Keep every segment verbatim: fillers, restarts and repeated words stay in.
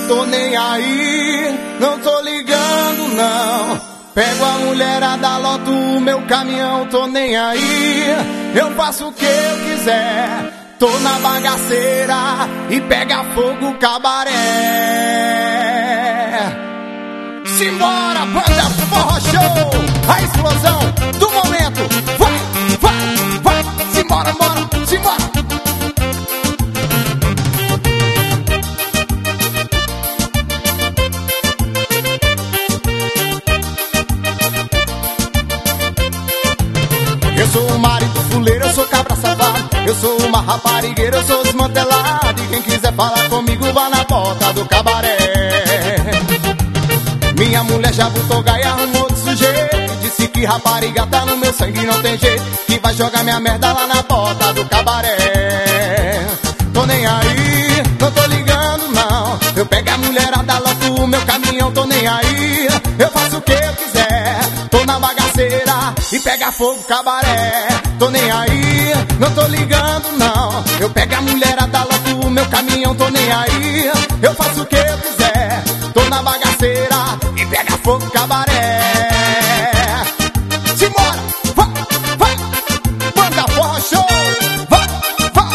tô nem aí, não tô ligando não. Pego a mulherada, loto o meu caminhão, tô nem aí, eu faço o que eu quiser. Tô na bagaceira e pega fogo o cabaré. Simbora, banda Forró Show, a explosão do momento. Vai, vai, vai, simbora, bora, simbora. Eu sou o marido fuleiro, eu sou cabra safado. Eu sou uma raparigueira, eu sou desmantelado. E quem quiser falar comigo, vá na porta do cabaré. Minha mulher já botou gaia, arrumou de sujeito. Disse que rapariga tá no meu sangue, não tem jeito. Que vai jogar minha merda lá na porta do cabaré. Tô nem aí, não tô ligando não. Eu pego a mulherada, loto o meu caminhão, tô nem aí, eu faço o que eu quiser. Tô na bagaceira e pega fogo cabaré. Tô nem aí, não tô ligando não. Eu pego a mulherada, loto o meu caminhão, tô nem aí, eu faço o que eu quiser. Tô na bagaceira e pega fogo cabaré. Simbora, vai, vai, banda Forró Show, vai, vai.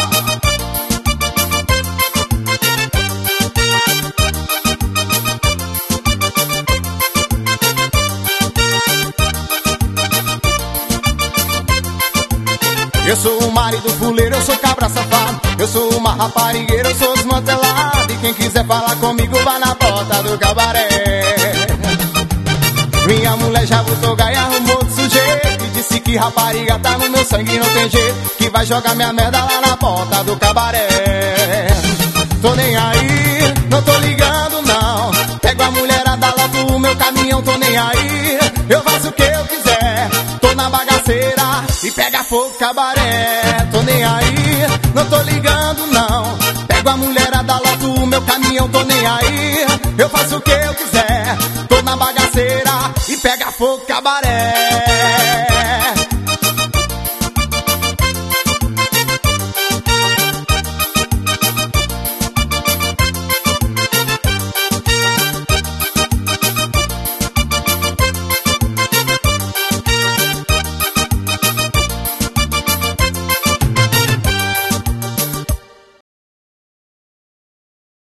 Eu sou o marido fuleiro, eu sou cabra safado. Eu sou uma raparigueira, eu sou desmantelado. E quem quiser falar comigo, vai na porta do cabaré. Minha mulher já botou gaia, arrumou de sujeito. E disse que rapariga tá no meu sangue, não tem jeito. Que vai jogar minha merda lá na porta do cabaré. Tô nem aí, não tô ligando não. Pego a mulherada, loto o meu caminhão, tô nem aí, eu faço o que eu quiser. Tô na bagaceira e pega fogo cabaré. Tô nem aí, não tô ligando não. Pego a mulherada, loto o meu caminhão, tô nem aí, eu faço o que eu quiser. Tô na bagaceira e pega fogo cabaré.